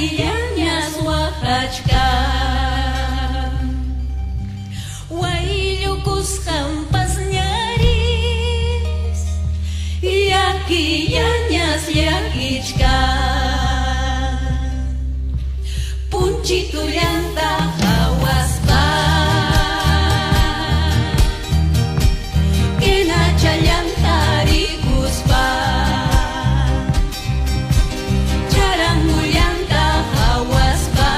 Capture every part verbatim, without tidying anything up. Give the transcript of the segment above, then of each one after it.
Yakillañas waqachka wayllukusqanpas ñaris yakillañas llakichka punchitullanta hawaspa kinachallanta rikuspa charangullanta hawaspa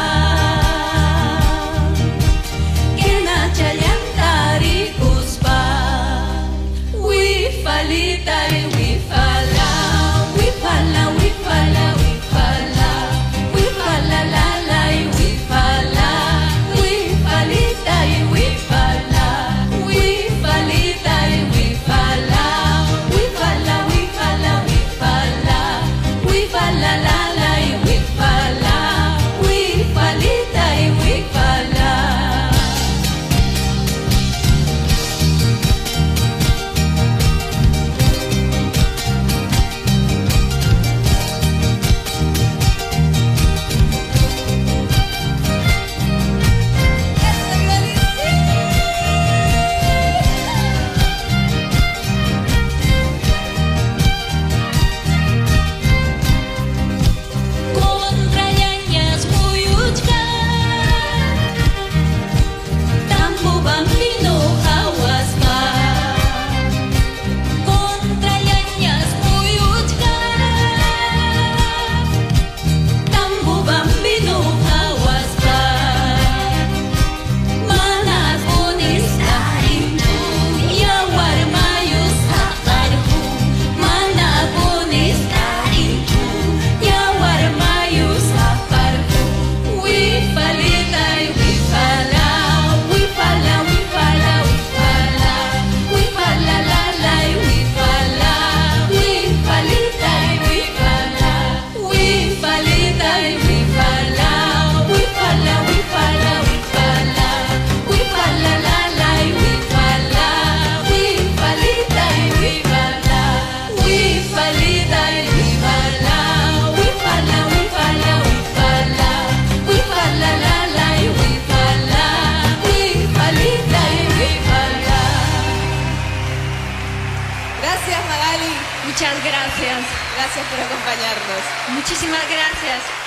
kinachallanta rikuspa wifalita wifala wifala wifala wifala wifala la la wifala wifalita wifala wifalita wifala wifala wifala wifala wifala la la wifala wifalita wifala. Contrallañas muyuchka tambo bambino hawaspa contrallañas muyuchka tambo bambino hawaspa mana pones tarinchu yawar mayus haqarhu mana pones tarinchu yawar mayus haqarhu wifalita wifala wifala wifala wifala wifala la la wifala wifalita wifala wifalita wifala wifala wifala wifala wifala la la wifala wifalita wifala wifalita wifala wifala wifala wifala wifala la la wifala wifalita wifala. Gracias, Magali. Muchas gracias. Gracias por acompañarnos. Muchísimas gracias.